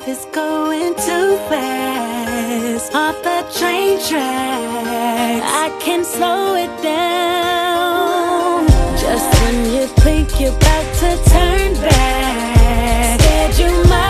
is going too fast. Off the train track, I can slow it down. Just when you think you're about to turn back, scared you might